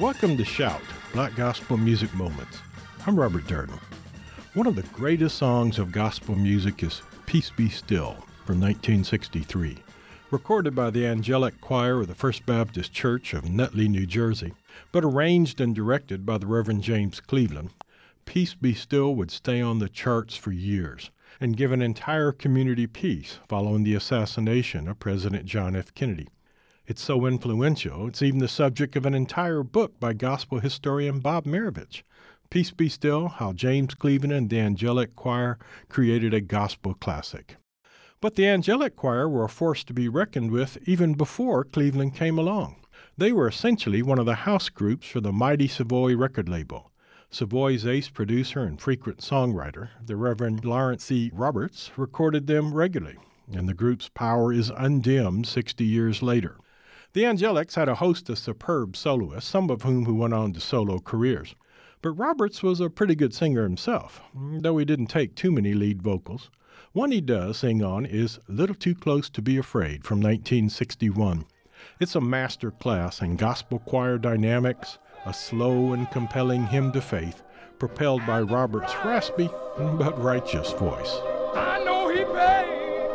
Welcome to Shout, Black Gospel Music Moments. I'm Robert Durden. One of the greatest songs of gospel music is Peace Be Still from 1963, recorded by the Angelic Choir of the First Baptist Church of Nutley, New Jersey, but arranged and directed by the Reverend James Cleveland. Peace Be Still would stay on the charts for years and give an entire community peace following the assassination of President John F. Kennedy. It's so influential, it's even the subject of an entire book by gospel historian Bob Marovich. Peace Be Still, How James Cleveland and the Angelic Choir Created a Gospel Classic. But the Angelic Choir were a force to be reckoned with even before Cleveland came along. They were essentially one of the house groups for the mighty Savoy record label. Savoy's ace producer and frequent songwriter, the Reverend Lawrence C. Roberts, recorded them regularly, and the group's power is undimmed 60 years later. The Angelics had a host of superb soloists, some of whom who went on to solo careers. But Roberts was a pretty good singer himself, though he didn't take too many lead vocals. One he does sing on is Little Too Close to Be Afraid from 1961. It's a master class in gospel choir dynamics, a slow and compelling hymn to faith, propelled by Roberts' raspy but righteous voice. I know he paid.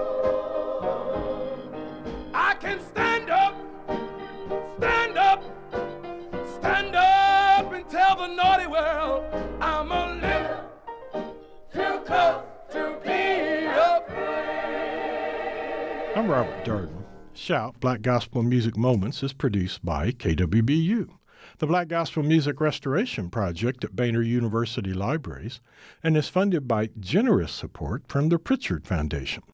I can stand up and tell the naughty world I'm a little too close to be afraid. I'm Robert Durden. Shout, Black Gospel Music Moments is produced by KWBU, the Black Gospel Music Restoration Project at Boehner University Libraries, and is funded by generous support from the Pritchard Foundation.